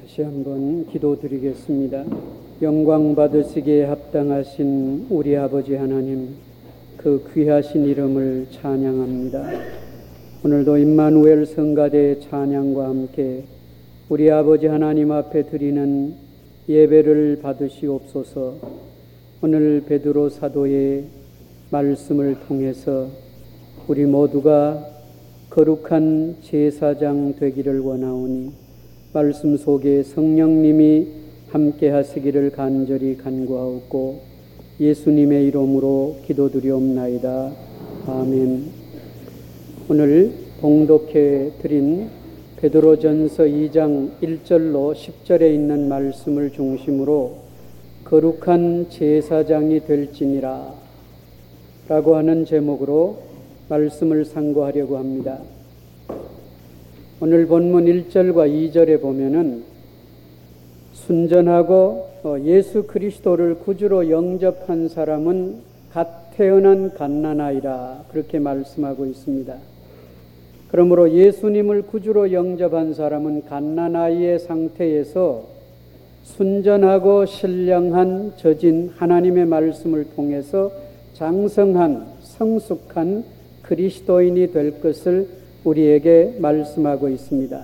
다시 한번 기도드리겠습니다. 영광 받으시기에 합당하신 우리 아버지 하나님, 그 귀하신 이름을 찬양합니다. 오늘도 임마누엘 성가대의 찬양과 함께 우리 아버지 하나님 앞에 드리는 예배를 받으시옵소서. 오늘 베드로 사도의 말씀을 통해서 우리 모두가 거룩한 제사장 되기를 원하오니 말씀 속에 성령님이 함께 하시기를 간절히 간구하옵고 예수님의 이름으로 기도드리옵나이다. 아멘. 오늘 봉독해 드린 베드로전서 2장 1절로 10절에 있는 말씀을 중심으로 거룩한 제사장이 될지니라 라고 하는 제목으로 말씀을 상고하려고 합니다. 오늘 본문 1절과 2절에 보면은 순전하고 예수 그리스도를 구주로 영접한 사람은 갓 태어난 갓난아이라 그렇게 말씀하고 있습니다. 그러므로 예수님을 구주로 영접한 사람은 갓난아이의 상태에서 순전하고 신령한 젖인 하나님의 말씀을 통해서 장성한 성숙한 그리스도인이 될 것을 우리에게 말씀하고 있습니다.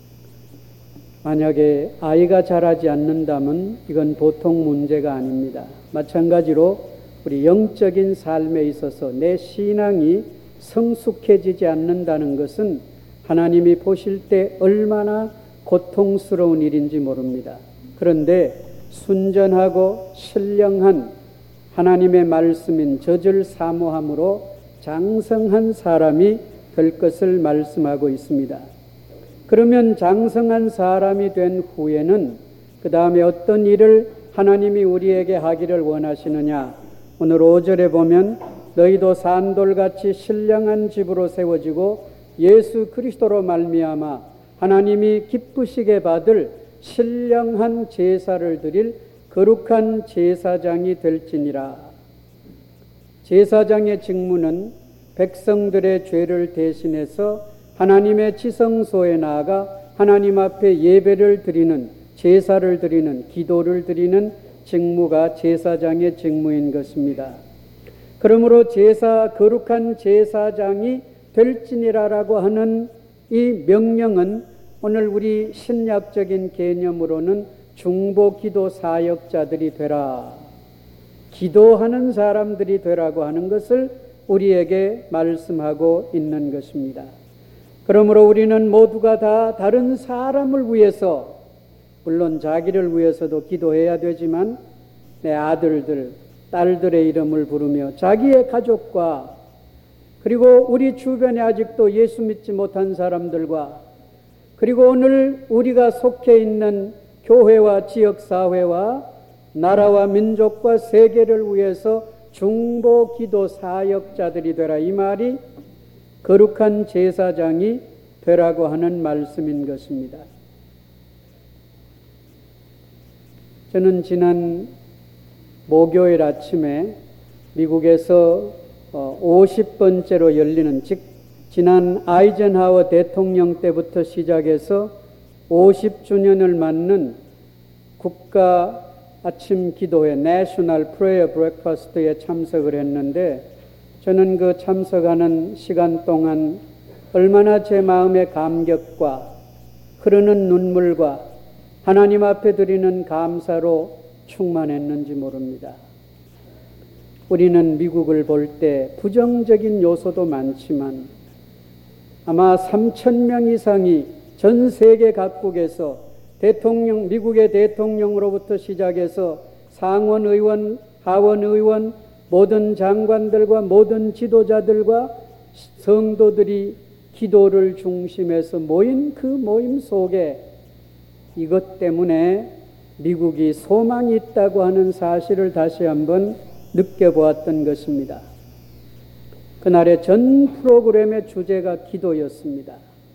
만약에 아이가 자라지 않는다면 이건 보통 문제가 아닙니다. 마찬가지로 우리 영적인 삶에 있어서 내 신앙이 성숙해지지 않는다는 것은 하나님이 보실 때 얼마나 고통스러운 일인지 모릅니다. 그런데 순전하고 신령한 하나님의 말씀인 젖을 사모함으로 장성한 사람이 될 것을 말씀하고 있습니다. 그러면 장성한 사람이 된 후에는 그 다음에 어떤 일을 하나님이 우리에게 하기를 원하시느냐? 오늘 5절에 보면 너희도 산돌같이 신령한 집으로 세워지고 예수 그리스도로 말미암아 하나님이 기쁘시게 받을 신령한 제사를 드릴 거룩한 제사장이 될지니라. 제사장의 직무는 백성들의 죄를 대신해서 하나님의 지성소에 나아가 하나님 앞에 예배를 드리는, 제사를 드리는, 기도를 드리는 직무가 제사장의 직무인 것입니다. 그러므로 거룩한 제사장이 될지니라라고 하는 이 명령은 오늘 우리 신약적인 개념으로는 중보기도 사역자들이 되라, 기도하는 사람들이 되라고 하는 것을 우리에게 말씀하고 있는 것입니다. 그러므로 우리는 모두가 다 다른 사람을 위해서, 물론 자기를 위해서도 기도해야 되지만 내 아들들, 딸들의 이름을 부르며 자기의 가족과 그리고 우리 주변에 아직도 예수 믿지 못한 사람들과 그리고 오늘 우리가 속해 있는 교회와 지역사회와 나라와 민족과 세계를 위해서 중보기도 사역자들이 되라, 이 말이 거룩한 제사장이 되라고 하는 말씀인 것입니다. 저는 지난 목요일 아침에 미국에서 50번째로 열리는, 즉 지난 아이젠하워 대통령 때부터 시작해서 50주년을 맞는 국가 아침 기도회 내셔널 프레이어 브렉퍼스트에 참석을 했는데, 저는 그 참석하는 시간 동안 얼마나 제 마음의 감격과 흐르는 눈물과 하나님 앞에 드리는 감사로 충만했는지 모릅니다. 우리는 미국을 볼 때 부정적인 요소도 많지만 아마 3,000명 이상이 전 세계 각국에서 미국의 대통령으로부터 시작해서 상원의원, 하원의원, 모든 장관들과 모든 지도자들과 성도들이 기도를 중심해서 모인 그 모임 속에 이것 때문에 미국이 소망이 있다고 하는 사실을 다시 한번 느껴보았던 것입니다. 그날의 전 프로그램의 주제가 기도였습니다.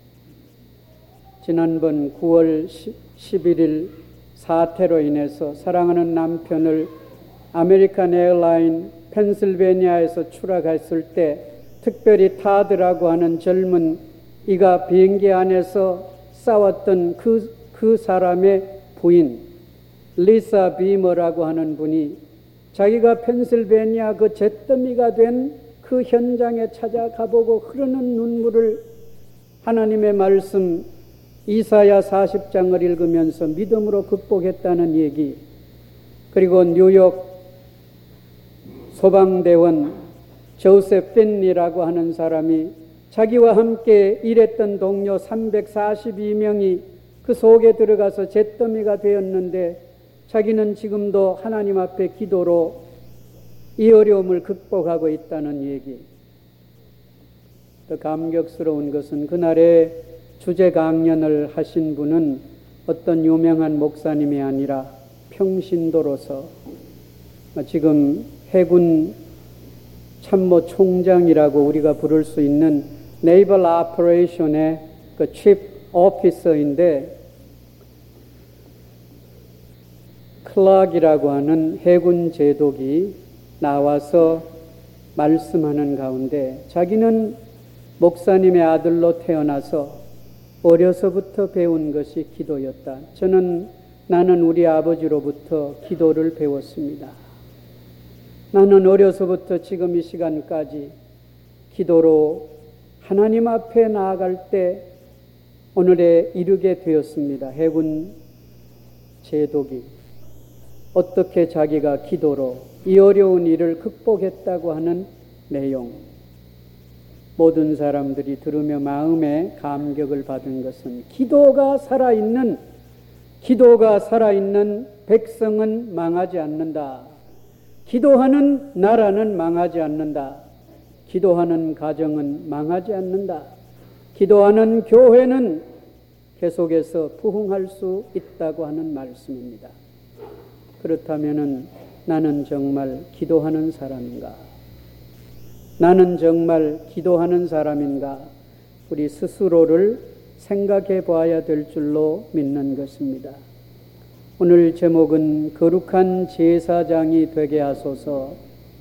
지난번 9월 11일 사태로 인해서 사랑하는 남편을 아메리칸 에어라인 펜실베니아에서 추락했을 때 특별히 타드라고 하는 젊은 이가 비행기 안에서 싸웠던 그 사람의 부인 리사 비머라고 하는 분이 자기가 펜실베니아 그 잿더미가 된 그 현장에 찾아가보고 흐르는 눈물을 하나님의 말씀 이사야 40장을 읽으면서 믿음으로 극복했다는 얘기, 그리고 뉴욕 소방대원 조셉 핀리라고 하는 사람이 자기와 함께 일했던 동료 342명이 그 속에 들어가서 잿더미가 되었는데 자기는 지금도 하나님 앞에 기도로 이 어려움을 극복하고 있다는 얘기. 더 감격스러운 것은 그날에 주제 강연을 하신 분은 어떤 유명한 목사님이 아니라 평신도로서 지금 해군 참모 총장이라고 우리가 부를 수 있는 네이벌 오퍼레이션의 그 칩 오피서인데, 클락이라고 하는 해군 제독이 나와서 말씀하는 가운데 자기는 목사님의 아들로 태어나서 어려서부터 배운 것이 기도였다. 나는 우리 아버지로부터 기도를 배웠습니다. 나는 어려서부터 지금 이 시간까지 기도로 하나님 앞에 나아갈 때 오늘에 이르게 되었습니다. 해군 제독이 어떻게 자기가 기도로 이 어려운 일을 극복했다고 하는 내용, 모든 사람들이 들으며 마음에 감격을 받은 것은 기도가 살아있는 백성은 망하지 않는다. 기도하는 나라는 망하지 않는다. 기도하는 가정은 망하지 않는다. 기도하는 교회는 계속해서 부흥할 수 있다고 하는 말씀입니다. 그렇다면 나는 정말 기도하는 사람인가? 나는 정말 기도하는 사람인가? 우리 스스로를 생각해 봐야 될 줄로 믿는 것입니다. 오늘 제목은 거룩한 제사장이 되게 하소서.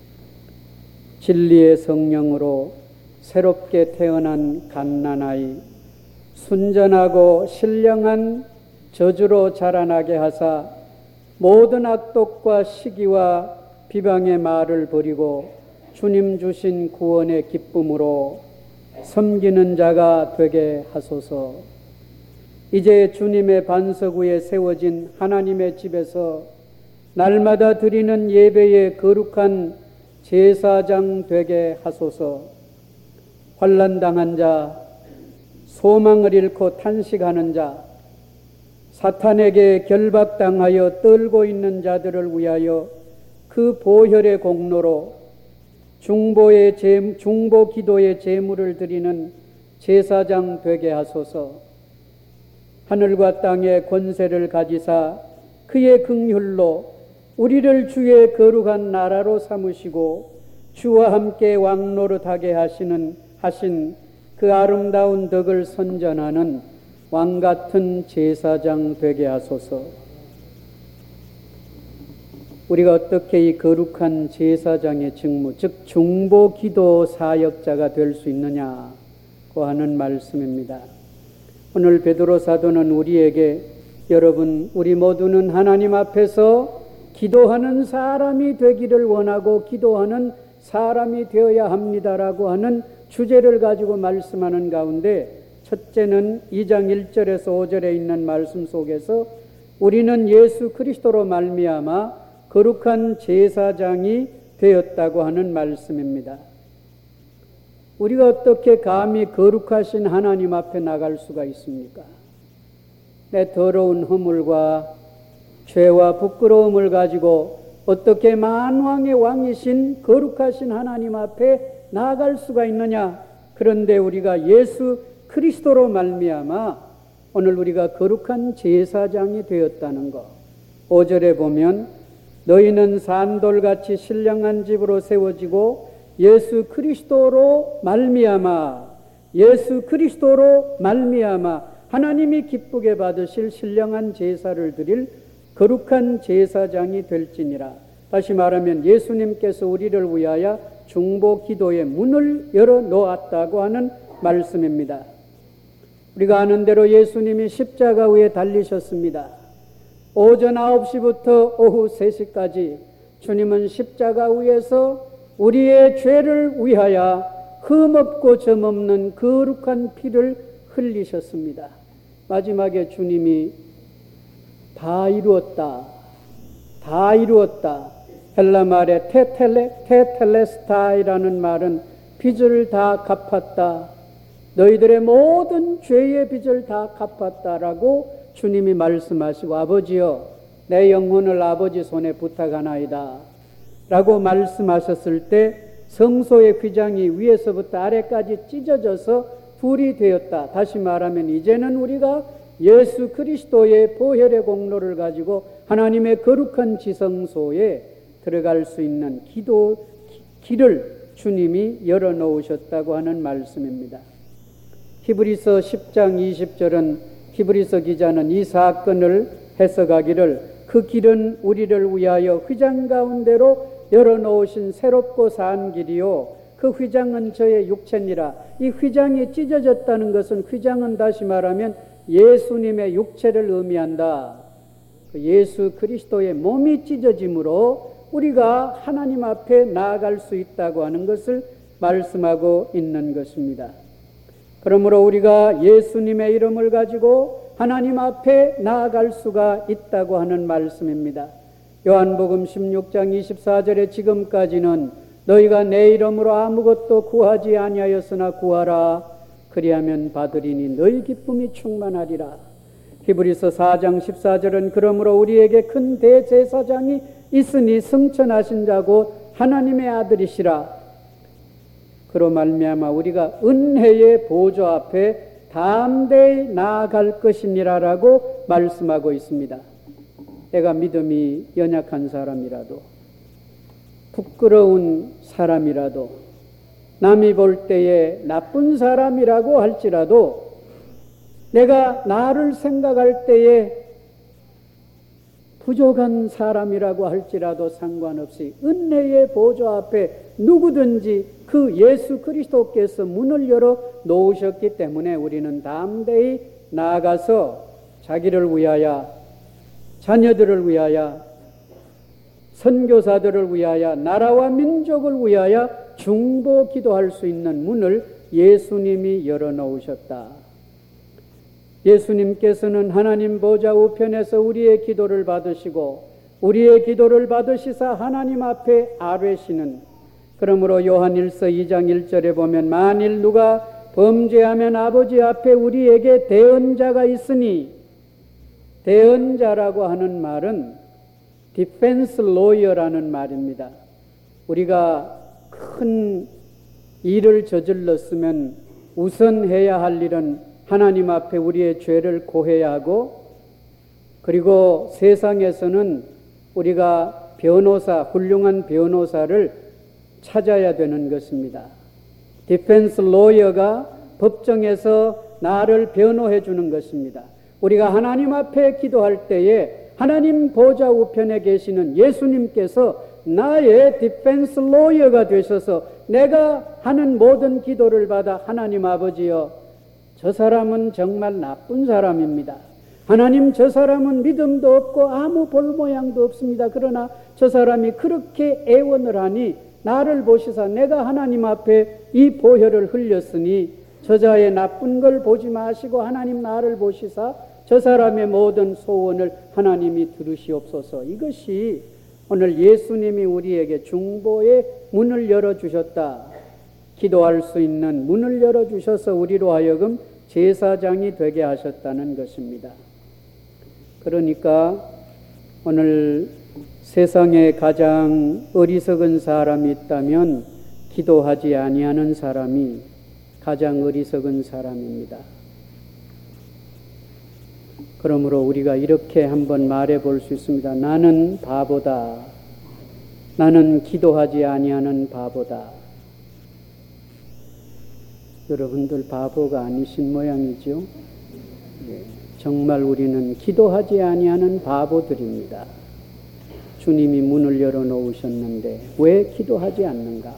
진리의 성령으로 새롭게 태어난 갓난아이, 순전하고 신령한 저주로 자라나게 하사 모든 악독과 시기와 비방의 말을 버리고 주님 주신 구원의 기쁨으로 섬기는 자가 되게 하소서. 이제 주님의 반석 위에 세워진 하나님의 집에서 날마다 드리는 예배의 거룩한 제사장 되게 하소서. 환난당한 자, 소망을 잃고 탄식하는 자, 사탄에게 결박당하여 떨고 있는 자들을 위하여 그 보혈의 공로로 중보 기도의 제물을 드리는 제사장 되게 하소서. 하늘과 땅의 권세를 가지사 그의 긍휼로 우리를 주의 거룩한 나라로 삼으시고 주와 함께 왕노릇하게 하신 그 아름다운 덕을 선전하는 왕같은 제사장 되게 하소서. 우리가 어떻게 이 거룩한 제사장의 직무, 즉 중보기도 사역자가 될 수 있느냐고 하는 말씀입니다. 오늘 베드로 사도는 우리에게 여러분, 우리 모두는 하나님 앞에서 기도하는 사람이 되기를 원하고 기도하는 사람이 되어야 합니다라고 하는 주제를 가지고 말씀하는 가운데, 첫째는 2장 1절에서 5절에 있는 말씀 속에서 우리는 예수 그리스도로 말미암아 거룩한 제사장이 되었다고 하는 말씀입니다. 우리가 어떻게 감히 거룩하신 하나님 앞에 나갈 수가 있습니까? 내 더러운 허물과 죄와 부끄러움을 가지고 어떻게 만왕의 왕이신 거룩하신 하나님 앞에 나아갈 수가 있느냐? 그런데 우리가 예수 그리스도로 말미암아 오늘 우리가 거룩한 제사장이 되었다는 것. 5절에 보면 너희는 산돌같이 신령한 집으로 세워지고 예수 그리스도로 말미암아 하나님이 기쁘게 받으실 신령한 제사를 드릴 거룩한 제사장이 될지니라. 다시 말하면 예수님께서 우리를 위하여 중보 기도의 문을 열어 놓았다고 하는 말씀입니다. 우리가 아는 대로 예수님이 십자가 위에 달리셨습니다. 오전 9시부터 오후 3시까지 주님은 십자가 위에서 우리의 죄를 위하여 흠없고 점없는 거룩한 피를 흘리셨습니다. 마지막에 주님이 다 이루었다, 다 이루었다. 헬라 말의 테텔레스타이라는 말은 빚을 다 갚았다, 너희들의 모든 죄의 빚을 다 갚았다라고 주님이 말씀하시고, 아버지여 내 영혼을 아버지 손에 부탁하나이다 라고 말씀하셨을 때 성소의 휘장이 위에서부터 아래까지 찢어져서 불이 되었다. 다시 말하면 이제는 우리가 예수 그리스도의 보혈의 공로를 가지고 하나님의 거룩한 지성소에 들어갈 수 있는 길을 주님이 열어놓으셨다고 하는 말씀입니다. 히브리서 10장 20절은 히브리서 기자는 이 사건을 해석하기를 그 길은 우리를 위하여 휘장 가운데로 열어놓으신 새롭고 산 길이요 그 휘장은 저의 육체니라. 이 휘장이 찢어졌다는 것은, 휘장은 다시 말하면 예수님의 육체를 의미한다. 예수 그리스도의 몸이 찢어짐으로 우리가 하나님 앞에 나아갈 수 있다고 하는 것을 말씀하고 있는 것입니다. 그러므로 우리가 예수님의 이름을 가지고 하나님 앞에 나아갈 수가 있다고 하는 말씀입니다. 요한복음 16장 24절에 지금까지는 너희가 내 이름으로 아무것도 구하지 아니하였으나 구하라 그리하면 받으리니 너희 기쁨이 충만하리라. 히브리서 4장 14절은 그러므로 우리에게 큰 대제사장이 있으니 승천하신 자고 하나님의 아들이시라. 그로 말미암아 우리가 은혜의 보좌 앞에 담대히 나아갈 것이니라라고 말씀하고 있습니다. 내가 믿음이 연약한 사람이라도, 부끄러운 사람이라도, 남이 볼 때에 나쁜 사람이라고 할지라도, 내가 나를 생각할 때에 부족한 사람이라고 할지라도 상관없이 은혜의 보좌 앞에 누구든지 그 예수 그리스도께서 문을 열어 놓으셨기 때문에 우리는 담대히 나아가서 자기를 위하여, 자녀들을 위하여, 선교사들을 위하여, 나라와 민족을 위하여 중보 기도할 수 있는 문을 예수님이 열어놓으셨다. 예수님께서는 하나님 보좌 우편에서 우리의 기도를 받으시고 우리의 기도를 받으시사 하나님 앞에 아뢰시는, 그러므로 요한일서 2장 1절에 보면 만일 누가 범죄하면 아버지 앞에 우리에게 대언자가 있으니, 대언자라고 하는 말은 디펜스 로이어라는 말입니다. 우리가 큰 일을 저질렀으면 우선 해야 할 일은 하나님 앞에 우리의 죄를 고해야 하고, 그리고 세상에서는 우리가 변호사, 훌륭한 변호사를 찾아야 되는 것입니다. 디펜스 로이어가 법정에서 나를 변호해 주는 것입니다. 우리가 하나님 앞에 기도할 때에 하나님 보좌 우편에 계시는 예수님께서 나의 디펜스 로이어가 되셔서 내가 하는 모든 기도를 받아 하나님 아버지여, 저 사람은 정말 나쁜 사람입니다. 하나님, 저 사람은 믿음도 없고 아무 볼 모양도 없습니다. 그러나 저 사람이 그렇게 애원을 하니 나를 보시사 내가 하나님 앞에 이 보혈을 흘렸으니 저자의 나쁜 걸 보지 마시고 하나님 나를 보시사 저 사람의 모든 소원을 하나님이 들으시옵소서. 이것이 오늘 예수님이 우리에게 중보의 문을 열어주셨다. 기도할 수 있는 문을 열어주셔서 우리로 하여금 제사장이 되게 하셨다는 것입니다. 그러니까 오늘 세상에 가장 어리석은 사람이 있다면 기도하지 아니하는 사람이 가장 어리석은 사람입니다. 그러므로 우리가 이렇게 한번 말해 볼 수 있습니다. 나는 바보다. 나는 기도하지 아니하는 바보다. 여러분들 바보가 아니신 모양이죠. 정말 우리는 기도하지 아니하는 바보들입니다. 주님이 문을 열어놓으셨는데 왜 기도하지 않는가?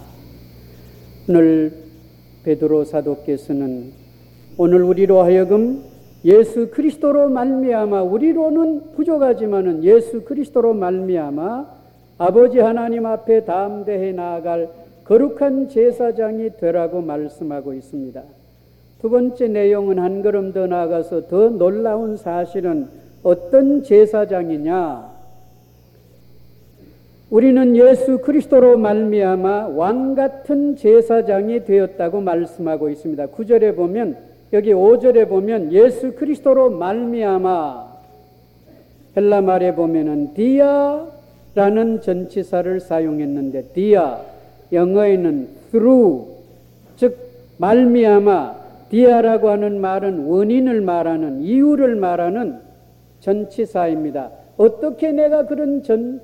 오늘 베드로 사도께서는 오늘 우리로 하여금 예수 그리스도로 말미암아, 우리로는 부족하지만은 예수 그리스도로 말미암아 아버지 하나님 앞에 담대해 나아갈 거룩한 제사장이 되라고 말씀하고 있습니다. 두 번째 내용은 한 걸음 더 나아가서 더 놀라운 사실은 어떤 제사장이냐? 우리는 예수 그리스도로 말미암아 왕 같은 제사장이 되었다고 말씀하고 있습니다. 9절에 보면, 여기 5절에 보면 예수 그리스도로 말미암아, 헬라 말에 보면은 디아라는 전치사를 사용했는데, 디아 영어에는 through, 즉 말미암아, 디아라고 하는 말은 원인을 말하는, 이유를 말하는 전치사입니다. 어떻게 내가 그런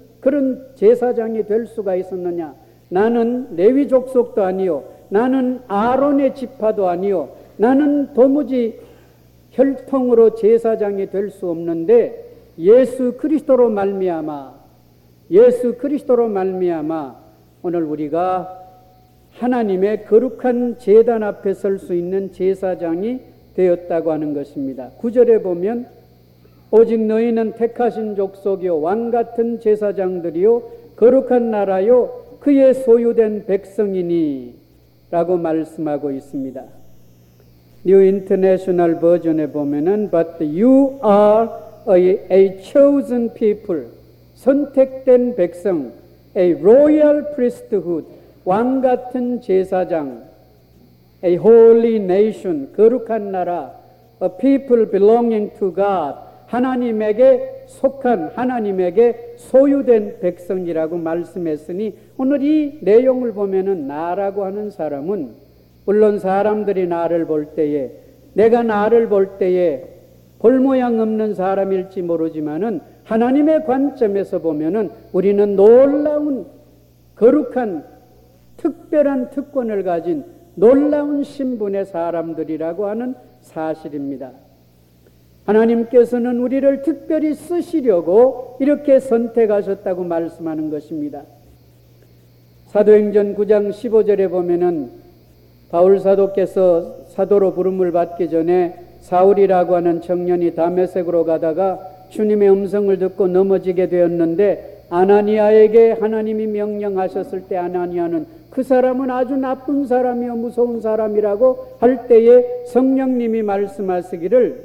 제사장이 될 수가 있었느냐? 나는 레위 족속도 아니요, 나는 아론의 지파도 아니요, 나는 도무지 혈통으로 제사장이 될 수 없는데 예수 그리스도로 말미암아, 예수 그리스도로 말미암아 오늘 우리가 하나님의 거룩한 제단 앞에 설 수 있는 제사장이 되었다고 하는 것입니다. 9절에 보면 오직 너희는 택하신 족속이요 왕같은 제사장들이요 거룩한 나라요 그의 소유된 백성이니 라고 말씀하고 있습니다. New International 버전에 보면은 But you are a chosen people, 선택된 백성, a royal priesthood, 왕같은 제사장, a holy nation, 거룩한 나라, a people belonging to God, 하나님에게 속한, 하나님에게 소유된 백성이라고 말씀했으니 오늘 이 내용을 보면은 나라고 하는 사람은 물론 사람들이 나를 볼 때에, 내가 나를 볼 때에 볼모양 없는 사람일지 모르지만은 하나님의 관점에서 보면은 우리는 놀라운 거룩한 특별한 특권을 가진 놀라운 신분의 사람들이라고 하는 사실입니다. 하나님께서는 우리를 특별히 쓰시려고 이렇게 선택하셨다고 말씀하는 것입니다. 사도행전 9장 15절에 보면은 바울 사도께서 사도로 부름을 받기 전에 사울이라고 하는 청년이 다메섹으로 가다가 주님의 음성을 듣고 넘어지게 되었는데 아나니아에게 하나님이 명령하셨을 때 아나니아는 그 사람은 아주 나쁜 사람이요 무서운 사람이라고 할 때에 성령님이 말씀하시기를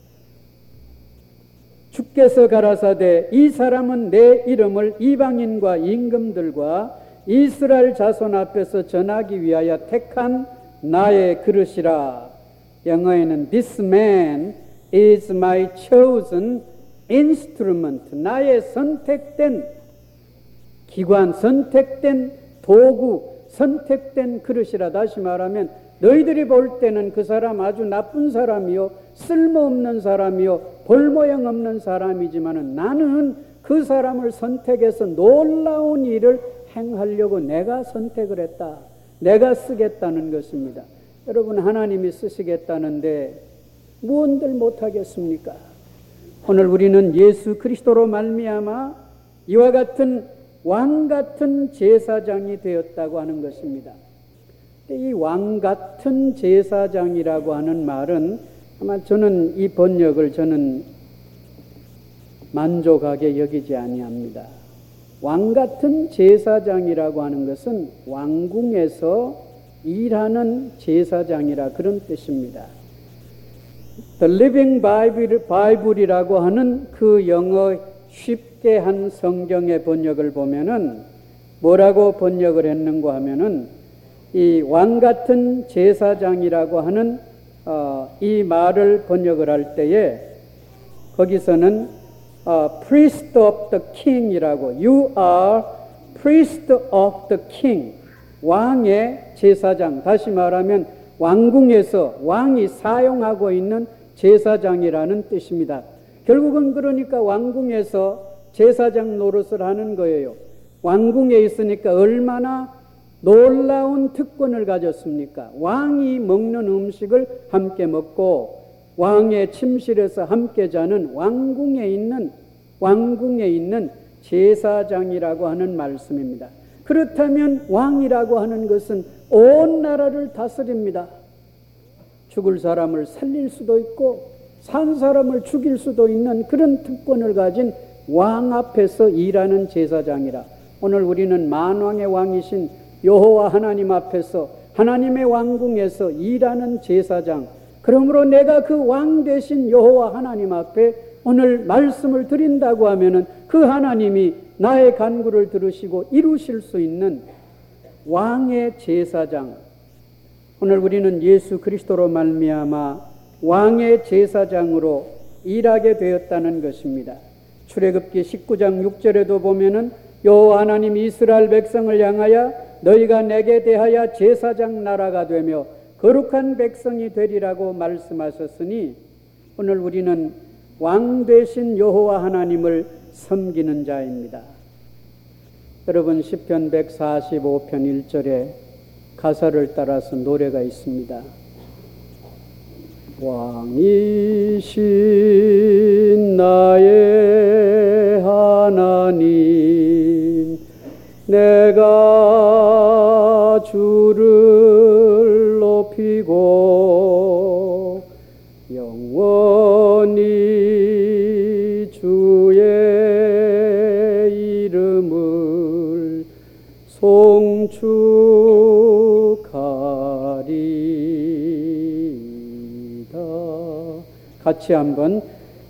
주께서 가라사대 이 사람은 내 이름을 이방인과 임금들과 이스라엘 자손 앞에서 전하기 위하여 택한 나의 그릇이라. 영어에는 This man is my chosen instrument. 나의 선택된 기관, 선택된 도구, 선택된 그릇이라. 다시 말하면 너희들이 볼 때는 그 사람 아주 나쁜 사람이요 쓸모없는 사람이요 볼모양 없는 사람이지만은 나는 그 사람을 선택해서 놀라운 일을 행하려고 내가 선택을 했다. 내가 쓰겠다는 것입니다. 여러분, 하나님이 쓰시겠다는데 무언들 못하겠습니까? 오늘 우리는 예수 그리스도로 말미암아 이와 같은 왕 같은 제사장이 되었다고 하는 것입니다. 이 왕 같은 제사장이라고 하는 말은 아마 저는 이 번역을 만족하게 여기지 아니합니다. 왕 같은 제사장이라고 하는 것은 왕궁에서 일하는 제사장이라 그런 뜻입니다. The Living Bible이라고 하는 그 영어 쉽게 한 성경의 번역을 보면은 뭐라고 번역을 했는가 하면은 이 왕 같은 제사장이라고 하는 이 말을 번역을 할 때에 거기서는 priest of the king이라고, you are priest of the king, 왕의 제사장. 다시 말하면 왕궁에서 왕이 사용하고 있는 제사장이라는 뜻입니다. 결국은 그러니까 왕궁에서 제사장 노릇을 하는 거예요. 왕궁에 있으니까 얼마나 놀라운 특권을 가졌습니까? 왕이 먹는 음식을 함께 먹고 왕의 침실에서 함께 자는 왕궁에 있는 제사장이라고 하는 말씀입니다. 그렇다면 왕이라고 하는 것은 온 나라를 다스립니다. 죽을 사람을 살릴 수도 있고 산 사람을 죽일 수도 있는 그런 특권을 가진 왕 앞에서 일하는 제사장이라. 오늘 우리는 만왕의 왕이신 여호와 하나님 앞에서 하나님의 왕궁에서 일하는 제사장, 그러므로 내가 그 왕 되신 여호와 하나님 앞에 오늘 말씀을 드린다고 하면은 그 하나님이 나의 간구를 들으시고 이루실 수 있는 왕의 제사장, 오늘 우리는 예수 그리스도로 말미암아 왕의 제사장으로 일하게 되었다는 것입니다. 출애굽기 19장 6절에도 보면은 여호와 하나님 이스라엘 백성을 향하여 너희가 내게 대하여 제사장 나라가 되며 거룩한 백성이 되리라고 말씀하셨으니 오늘 우리는 왕 되신 여호와 하나님을 섬기는 자입니다. 여러분, 시편 145편 1절에 가사를 따라서 노래가 있습니다. 왕이신 나의 하나님, 내가 주를 높이고 영원히 주의 이름을 송축하리이다. 같이 한번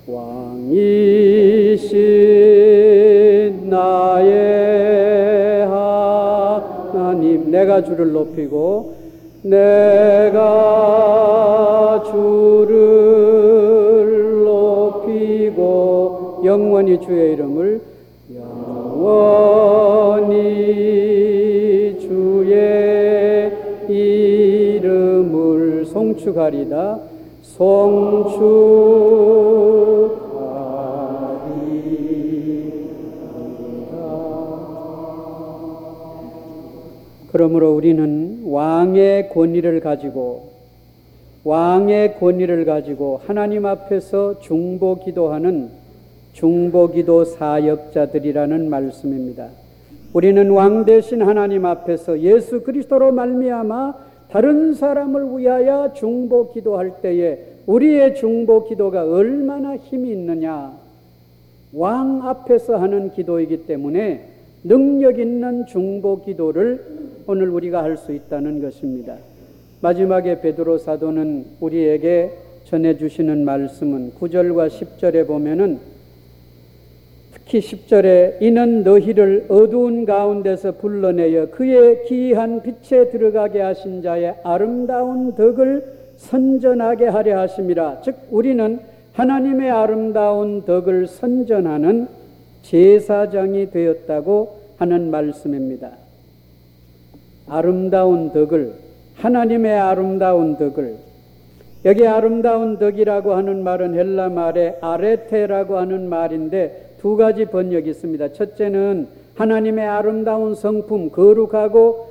왕이신 나의 하나님, 내가 주를 높이고 내가 주를 높이고 영원히 주의 이름을 영원히 주의 이름을 송축하리다. 그러므로 우리는 왕의 권위를 가지고 하나님 앞에서 중보기도하는 중보기도 사역자들이라는 말씀입니다. 우리는 왕 되신 하나님 앞에서 예수 그리스도로 말미암아 다른 사람을 위하여 중보기도할 때에 우리의 중보기도가 얼마나 힘이 있느냐, 왕 앞에서 하는 기도이기 때문에 능력 있는 중보기도를 오늘 우리가 할 수 있다는 것입니다. 마지막에 베드로 사도는 우리에게 전해주시는 말씀은 9절과 10절에 보면은 특히 10절에 이는 너희를 어두운 가운데서 불러내어 그의 기이한 빛에 들어가게 하신 자의 아름다운 덕을 선전하게 하려 하심이라. 즉 우리는 하나님의 아름다운 덕을 선전하는 제사장이 되었다고 하는 말씀입니다. 아름다운 덕을, 하나님의 아름다운 덕을, 여기 아름다운 덕이라고 하는 말은 헬라 말의 아레테라고 하는 말인데 두 가지 번역이 있습니다. 첫째는 하나님의 아름다운 성품, 거룩하고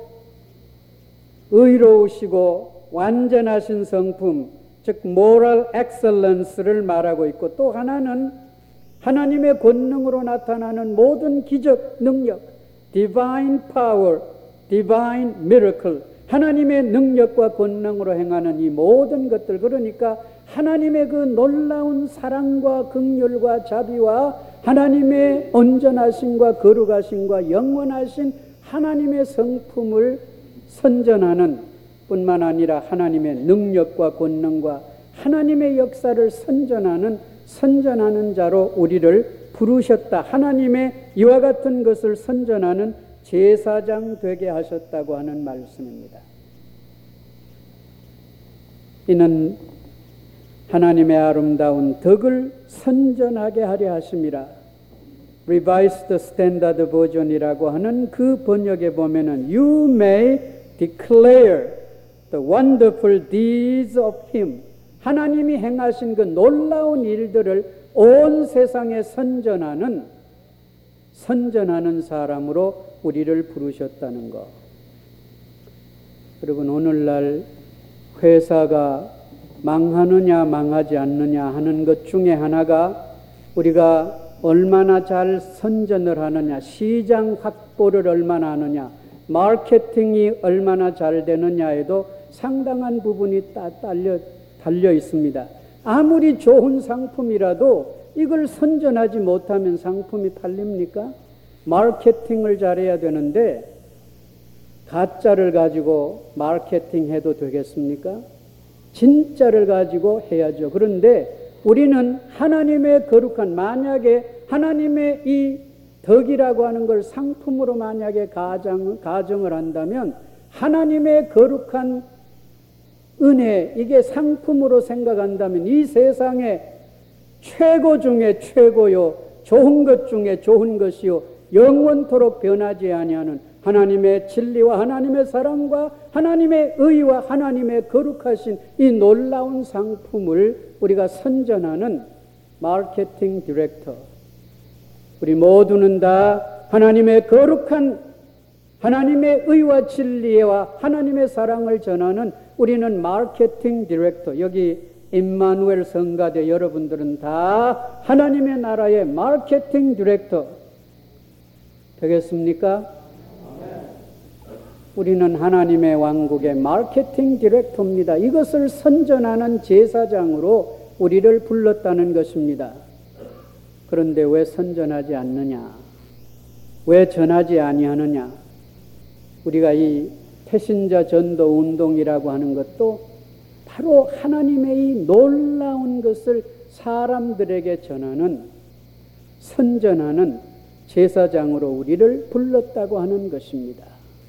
의로우시고 완전하신 성품, 즉 moral excellence를 말하고 있고, 또 하나는 하나님의 권능으로 나타나는 모든 기적, 능력, divine power, divine miracle, 하나님의 능력과 권능으로 행하는 이 모든 것들, 그러니까 하나님의 그 놀라운 사랑과 긍휼과 자비와 하나님의 온전하심과 거룩하심과 영원하신 하나님의 성품을 선전하는 뿐만 아니라 하나님의 능력과 권능과 하나님의 역사를 선전하는 자로 우리를 부르셨다. 하나님의 이와 같은 것을 선전하는 제사장 되게 하셨다고 하는 말씀입니다. 이는 하나님의 아름다운 덕을 선전하게 하려 하심이라. Revised Standard Version이라고 하는 그 번역에 보면은 You may declare the wonderful deeds of Him. 하나님이 행하신 그 놀라운 일들을 온 세상에 선전하는 사람으로 우리를 부르셨다는 것. 여러분, 오늘날 회사가 망하느냐 망하지 않느냐 하는 것 중에 하나가 우리가 얼마나 잘 선전을 하느냐, 시장 확보를 얼마나 하느냐, 마케팅이 얼마나 잘 되느냐에도 상당한 부분이 달려 있습니다. 아무리 좋은 상품이라도 이걸 선전하지 못하면 상품이 팔립니까? 마케팅을 잘해야 되는데 가짜를 가지고 마케팅해도 되겠습니까? 진짜를 가지고 해야죠. 그런데 우리는 하나님의 거룩한, 만약에 하나님의 이 덕이라고 하는 걸 상품으로 만약에 가정을 한다면 하나님의 거룩한 은혜, 이게 상품으로 생각한다면 이 세상에 최고 중에 최고요, 좋은 것 중에 좋은 것이요, 영원토록 변하지 아니하는 하나님의 진리와 하나님의 사랑과 하나님의 의와 하나님의 거룩하신 이 놀라운 상품을 우리가 선전하는 마케팅 디렉터, 우리 모두는 다 하나님의 거룩한 하나님의 의와 진리와 하나님의 사랑을 전하는 우리는 마케팅 디렉터, 여기 임마누엘 성가대 여러분들은 다 하나님의 나라의 마케팅 디렉터 되겠습니까? 우리는 하나님의 왕국의 마케팅 디렉터입니다. 이것을 선전하는 제사장으로 우리를 불렀다는 것입니다. 그런데 왜 선전하지 않느냐? 왜 전하지 아니하느냐? 우리가 이 태신자 전도 운동이라고 하는 것도 바로 하나님의 이 놀라운 것을 사람들에게 전하는, 선전하는 제사장으로 우리를 불렀다고 하는 것입니다.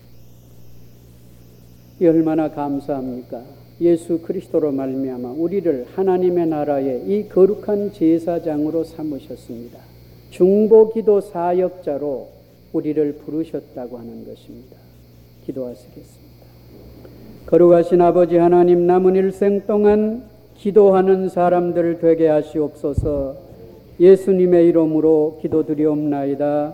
이 얼마나 감사합니까? 예수 그리스도로 말미암아 우리를 하나님의 나라의 이 거룩한 제사장으로 삼으셨습니다. 중보기도 사역자로 우리를 부르셨다고 하는 것입니다. 기도하시겠습니다. 거룩하신 아버지 하나님, 남은 일생 동안 기도하는 사람들 되게 하시옵소서. 예수님의 이름으로 기도드리옵나이다.